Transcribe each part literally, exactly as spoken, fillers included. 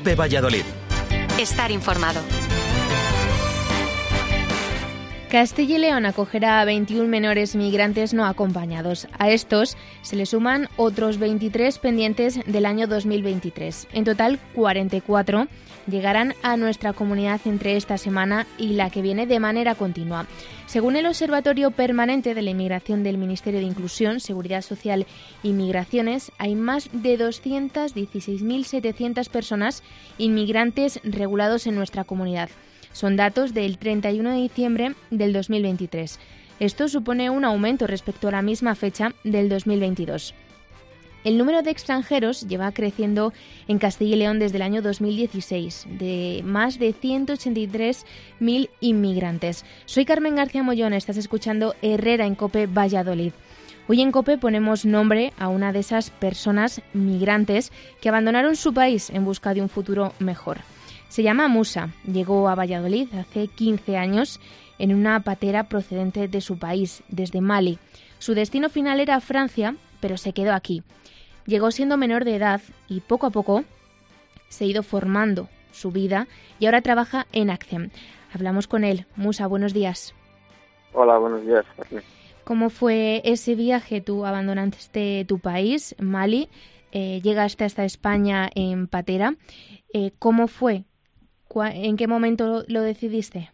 COPE Valladolid. Estar informado. Castilla y León acogerá a veintiún menores migrantes no acompañados. A estos se le suman otros veintitrés pendientes del año dos mil veintitrés. En total, cuarenta y cuatro llegarán a nuestra comunidad entre esta semana y la que viene de manera continua. Según el Observatorio Permanente de la Inmigración del Ministerio de Inclusión, Seguridad Social y Migraciones, hay más de doscientas dieciséis mil setecientas personas inmigrantes regulados en nuestra comunidad. Son datos del treinta y uno de diciembre del dos mil veintitrés. Esto supone un aumento respecto a la misma fecha del dos mil veintidós. El número de extranjeros lleva creciendo en Castilla y León desde el año dos mil dieciséis, de más de ciento ochenta y tres mil inmigrantes. Soy Carmen García Mollón, estás escuchando Herrera en COPE Valladolid. Hoy en COPE ponemos nombre a una de esas personas migrantes que abandonaron su país en busca de un futuro mejor. Se llama Musa, llegó a Valladolid hace quince años en una patera procedente de su país, desde Mali. Su destino final era Francia, pero se quedó aquí. Llegó siendo menor de edad y poco a poco se ha ido formando su vida y ahora trabaja en Accem. Hablamos con él. Musa, buenos días. Hola, buenos días. ¿Cómo fue ese viaje? Tú abandonaste tu país, Mali, eh, llegaste hasta España en patera. Eh, ¿Cómo fue? ¿En qué momento lo decidiste?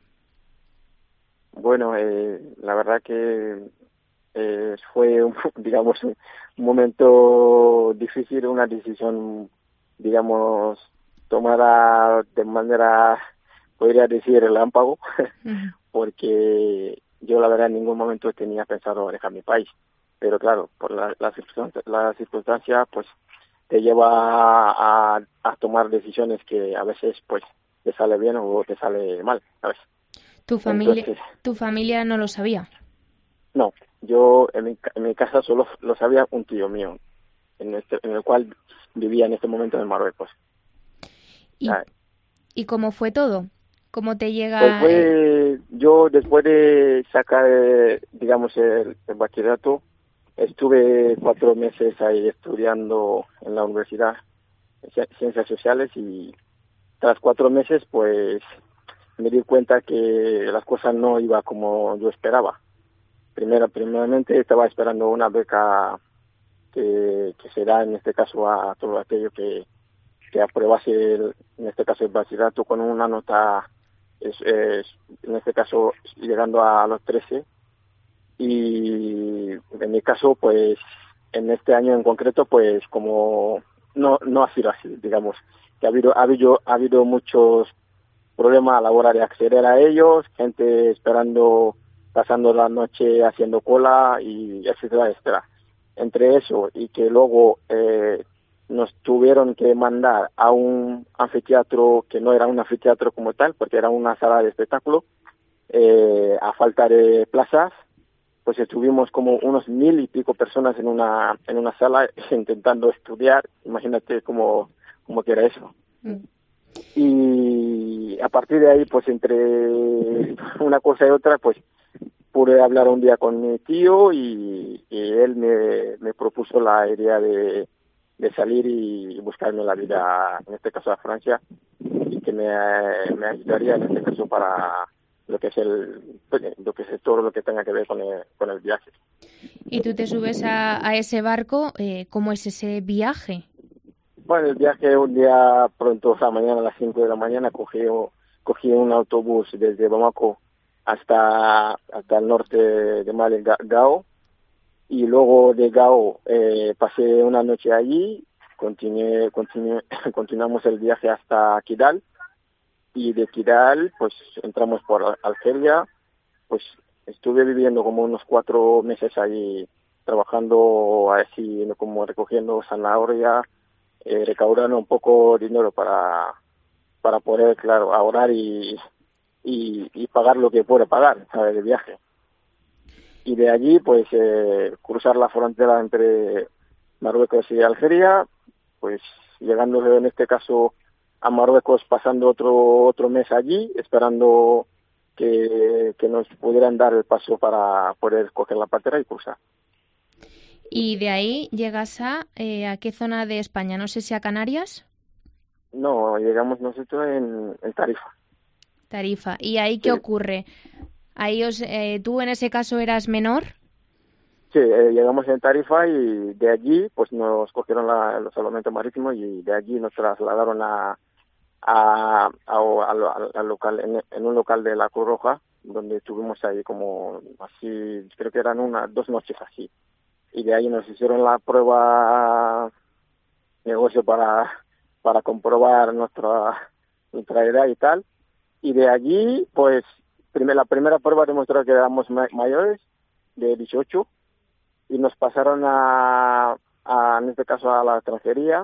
Bueno, eh, la verdad que eh, fue, un, digamos, un momento difícil, una decisión, digamos, tomada de manera, podría decir, relámpago, uh-huh. Porque yo la verdad en ningún momento tenía pensado dejar mi país. Pero claro, por la, la, circunstancia, la circunstancia, pues, te lleva a, a tomar decisiones que a veces, pues, te sale bien o te sale mal, ¿sabes? ¿Tu familia, Entonces, ¿tu familia no lo sabía? No, yo en mi, en mi casa solo lo sabía un tío mío, en, este, en el cual vivía en este momento en Marruecos. ¿Y, ¿Y cómo fue todo? ¿Cómo te llega...? Pues fue, yo después de sacar, digamos, el, el bachillerato, estuve cuatro meses ahí estudiando en la universidad, Ciencias Sociales, y tras cuatro meses, pues, me di cuenta que las cosas no iban como yo esperaba. Primero, primeramente, estaba esperando una beca que, que se da, en este caso, a, a todo aquello que, que aprobase, el, en este caso, el bachillerato con una nota, es, es, en este caso, llegando a los trece. Y en mi caso, pues, en este año en concreto, pues, como no no ha sido así, digamos, que ha habido ha habido ha habido muchos problemas a la hora de acceder a ellos, gente esperando, pasando la noche haciendo cola, y etcétera, etcétera. Entre eso y que luego eh, nos tuvieron que mandar a un anfiteatro que no era un anfiteatro como tal, porque era una sala de espectáculo, eh, a falta de plazas, pues estuvimos como unos mil y pico personas en una en una sala intentando estudiar. Imagínate cómo, cómo que era eso. Mm. Y a partir de ahí, pues entre una cosa y otra, pues pude hablar un día con mi tío y, y él me, me propuso la idea de, de salir y buscarme la vida, en este caso a Francia, y que me, me ayudaría en este caso para lo que es el lo que es todo lo que tenga que ver con el, con el viaje. Y tú te subes a, a ese barco, eh, ¿cómo es ese viaje? Bueno, el viaje un día pronto, o sea, mañana a las cinco de la mañana cogí, cogí un autobús desde Bamako hasta hasta el norte de Mali, Gao, y luego de Gao eh, pasé una noche allí, continué, continué, continuamos el viaje hasta Kidal, y de Kidal pues entramos por Argelia. Pues estuve viviendo como unos cuatro meses ahí, trabajando así como recogiendo zanahoria, eh, recaudando un poco de dinero para para poder, claro, ahorrar y y, y pagar lo que pueda pagar, ¿sabes?, de viaje. Y de allí pues eh, cruzar la frontera entre Marruecos y Algeria, pues llegando en este caso a Marruecos, pasando otro otro mes allí, esperando que, que nos pudieran dar el paso para poder coger la patera y cruzar. Y de ahí llegas a, eh, ¿a qué zona de España? No sé si a Canarias. No, llegamos nosotros en, en Tarifa. Tarifa. ¿Y ahí qué Sí. ocurre? Ahí os, eh, ¿tú en ese caso eras menor? Sí, eh, llegamos en Tarifa y de allí pues nos cogieron la, el salvamento marítimo y de allí nos trasladaron a, a, a, a- al local, en, en un local de la Cruz Roja, donde estuvimos ahí como así, creo que eran unas dos noches así. Y de ahí nos hicieron la prueba negocio para, para comprobar nuestra, nuestra edad y tal. Y de allí, pues, primer, la primera prueba demostró que éramos ma- mayores de dieciocho y nos pasaron a, a, en este caso, a la extranjería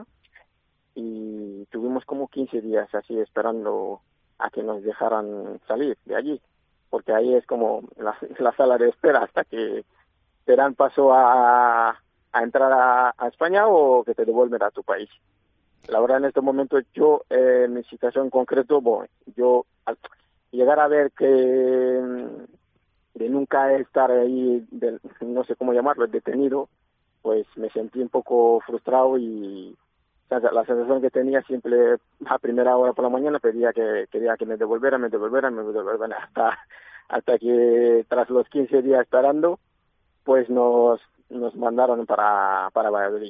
y tuvimos como quince días así esperando a que nos dejaran salir de allí, porque ahí es como la, la sala de espera hasta que te dan paso a, a entrar a, a España o que te devuelven a tu país. La verdad, en este momento, yo, eh, en mi situación en concreto, bueno, yo al llegar a ver que mm, de nunca estar ahí, de, no sé cómo llamarlo, detenido, pues me sentí un poco frustrado y o sea, la sensación que tenía siempre a primera hora por la mañana pedía que quería que me devolvieran, me devolvieran, me devolvieran hasta hasta que tras los quince días esperando, pues nos nos mandaron para para Valladolid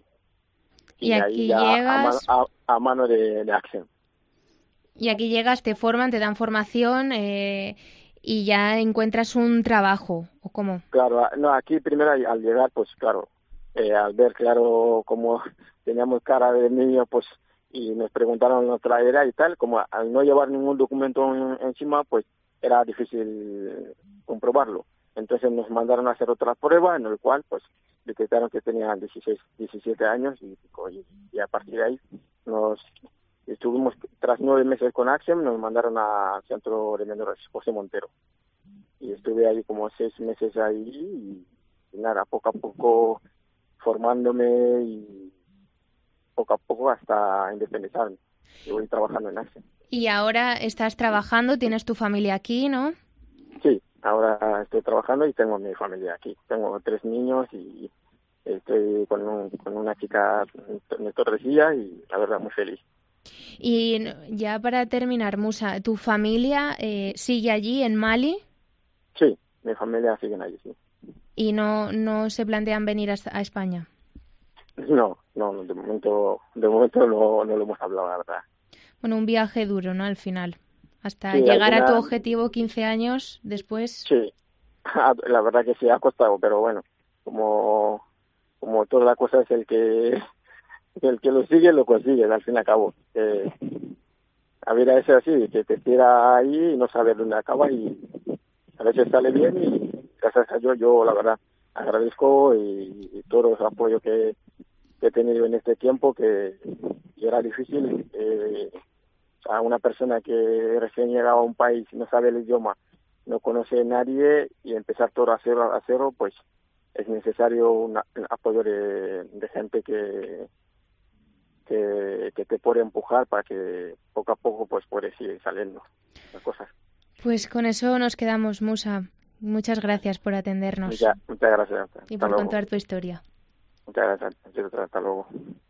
y Y de ahí aquí ya a mano, llegas, a, a mano de, de acción. y aquí llegas, te forman, te dan formación eh, y ya encuentras un trabajo, ¿o cómo? Claro, a- no, aquí primero al al llegar, pues claro, eh, al ver claro cómo teníamos cara de niño, pues, y nos preguntaron nuestra edad y tal, como al no llevar ningún documento en- encima, pues era difícil comprobarlo. Entonces nos mandaron a hacer otra prueba, en el cual, pues, detectaron que tenían dieciséis, diecisiete años y, y, y a partir de ahí nos estuvimos, tras nueve meses con Axiom, nos mandaron al centro de menores José Montero y estuve ahí como seis meses ahí y, y nada, poco a poco formándome y poco a poco hasta independizarme. Y voy trabajando en Asia. Y ahora estás trabajando, tienes tu familia aquí, ¿no? Sí, ahora estoy trabajando y tengo mi familia aquí. Tengo tres niños y estoy con, un, con una chica en Torrecilla y la verdad muy feliz. Y ya para terminar, Musa, ¿tu familia eh, sigue allí en Mali Sí, mi familia sigue allí, sí. y no, no se plantean venir a, a España? No, no, de momento, de momento no, no lo hemos hablado, la verdad. Bueno, un viaje duro, ¿no? Al final. Hasta Sí, al llegar a tu final, objetivo quince años después. sí, la verdad que sí ha costado, pero bueno, como como toda la cosa es el que el que lo sigue lo consigue al fin y al cabo. Eh, la vida es así, que te tira ahí y no sabes dónde acaba y a veces sale bien y gracias a Dios yo la verdad agradezco y, y todo el apoyo que, que he tenido en este tiempo que, que era difícil. Eh, a una persona que recién llega a un país no sabe el idioma, no conoce a nadie y empezar todo a cero a cero, pues es necesario una, un apoyo de, de gente que, que que te puede empujar para que poco a poco pues puedes ir saliendo las cosas. Pues con eso nos quedamos, Musa. Muchas gracias por atendernos Muchas, muchas gracias. y Hasta por luego. contar tu historia. Muchas gracias. Hasta luego.